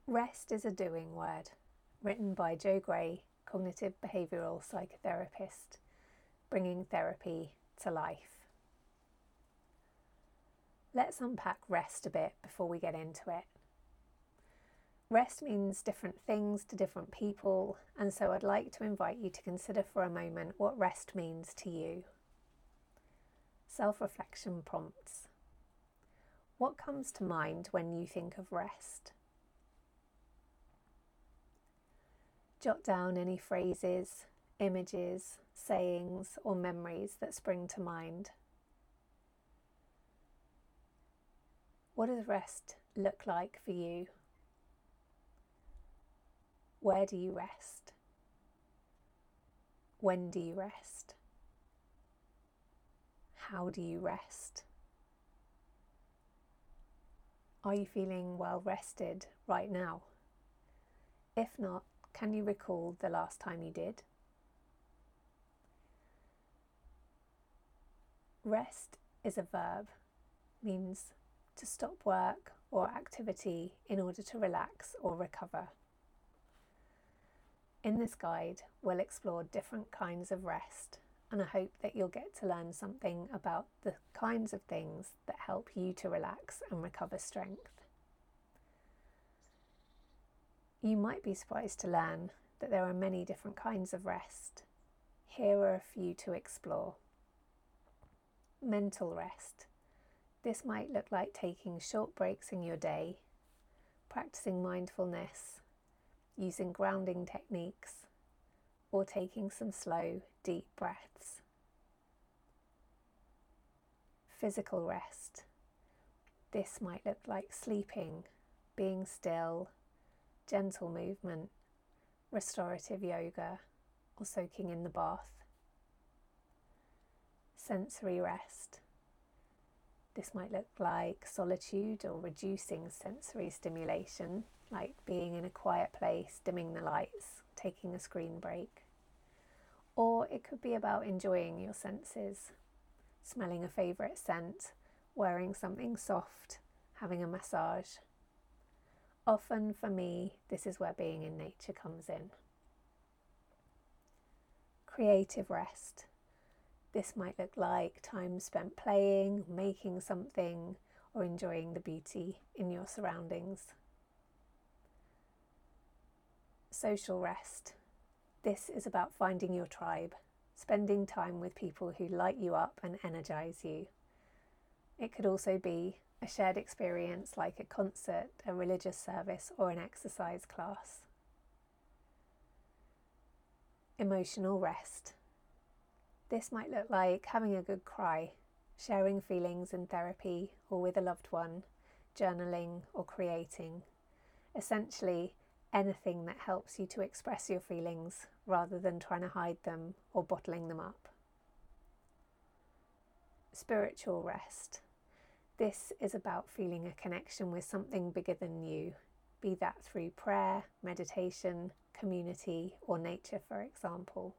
Rest is a doing word, written by Joe Gray, cognitive behavioural psychotherapist, bringing therapy to life. Let's unpack rest a bit before we get into it. Rest means different things to different people, and so I'd like to invite you to consider for a moment what rest means to you. Self-reflection prompts. What comes to mind when you think of rest? Jot down any phrases, images, sayings, or memories that spring to mind. What does rest look like for you? Where do you rest? When do you rest? How do you rest? Are you feeling well rested right now? If not, can you recall the last time you did? Rest is a verb, means to stop work or activity in order to relax or recover. In this guide, we'll explore different kinds of rest, and I hope that you'll get to learn something about the kinds of things that help you to relax and recover strength. You might be surprised to learn that there are many different kinds of rest. Here are a few to explore. Mental rest. This might look like taking short breaks in your day, practicing mindfulness, using grounding techniques, or taking some slow, deep breaths. Physical rest. This might look like sleeping, being still, gentle movement, restorative yoga, or soaking in the bath. Sensory rest. This might look like solitude or reducing sensory stimulation, like being in a quiet place, dimming the lights, taking a screen break. Or it could be about enjoying your senses, smelling a favourite scent, wearing something soft, having a massage. Often for me, this is where being in nature comes in. Creative rest. This might look like time spent playing, making something, or enjoying the beauty in your surroundings. Social rest. This is about finding your tribe, spending time with people who light you up and energize you. It could also be a shared experience like a concert, a religious service, or an exercise class. Emotional rest. This might look like having a good cry, sharing feelings in therapy or with a loved one, journaling or creating. Essentially, anything that helps you to express your feelings rather than trying to hide them or bottling them up. Spiritual rest. This is about feeling a connection with something bigger than you, be that through prayer, meditation, community, or nature, for example.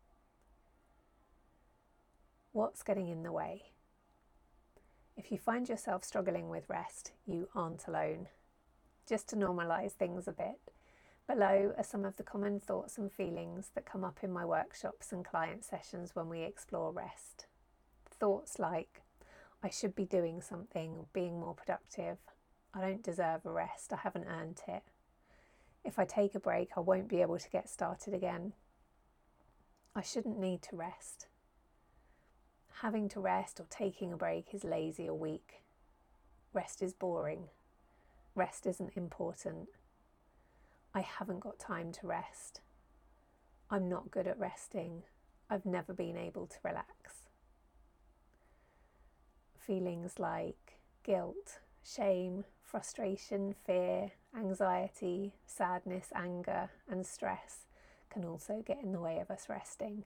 What's getting in the way? If you find yourself struggling with rest, you aren't alone. Just to normalise things a bit, below are some of the common thoughts and feelings that come up in my workshops and client sessions when we explore rest. Thoughts like, I should be doing something or being more productive. I don't deserve a rest, I haven't earned it. If I take a break, I won't be able to get started again. I shouldn't need to rest. Having to rest or taking a break is lazy or weak. Rest is boring. Rest isn't important. I haven't got time to rest. I'm not good at resting. I've never been able to relax. Feelings like guilt, shame, frustration, fear, anxiety, sadness, anger, and stress can also get in the way of us resting.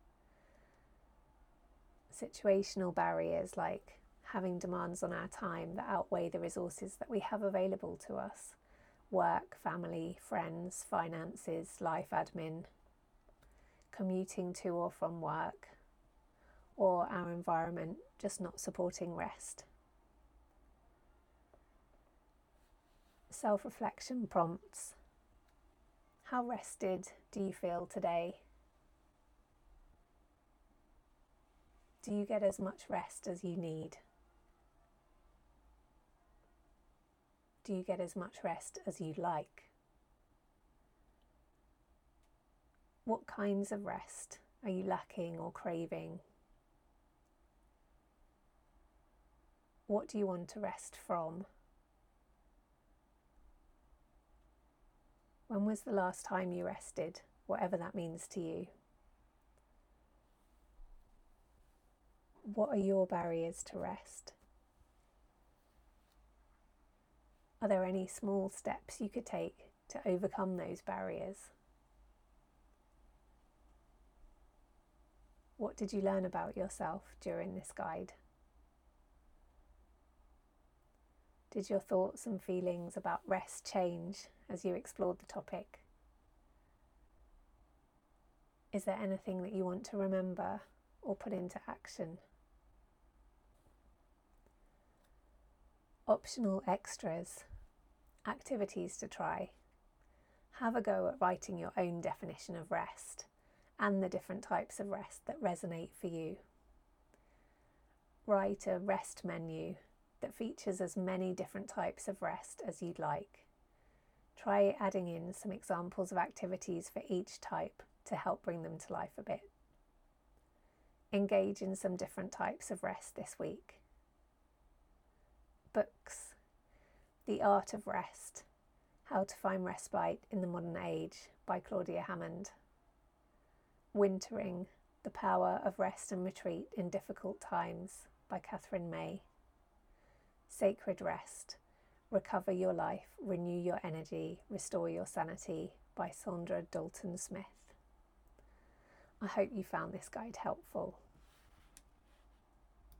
Situational barriers like having demands on our time that outweigh the resources that we have available to us. Work, family, friends, finances, life admin, commuting to or from work, or our environment just not supporting rest. Self-reflection prompts. How rested do you feel today? Do you get as much rest as you need? Do you get as much rest as you'd like? What kinds of rest are you lacking or craving? What do you want to rest from? When was the last time you rested, whatever that means to you? What are your barriers to rest? Are there any small steps you could take to overcome those barriers? What did you learn about yourself during this guide? Did your thoughts and feelings about rest change as you explored the topic? Is there anything that you want to remember or put into action? Optional extras, activities to try. Have a go at writing your own definition of rest and the different types of rest that resonate for you. Write a rest menu that features as many different types of rest as you'd like. Try adding in some examples of activities for each type to help bring them to life a bit. Engage in some different types of rest this week. Books. The Art of Rest. How to Find Respite in the Modern Age by Claudia Hammond. Wintering. The Power of Rest and Retreat in Difficult Times by Catherine May. Sacred Rest. Recover Your Life, Renew Your Energy, Restore Your Sanity by Saundra Dalton Smith. I hope you found this guide helpful.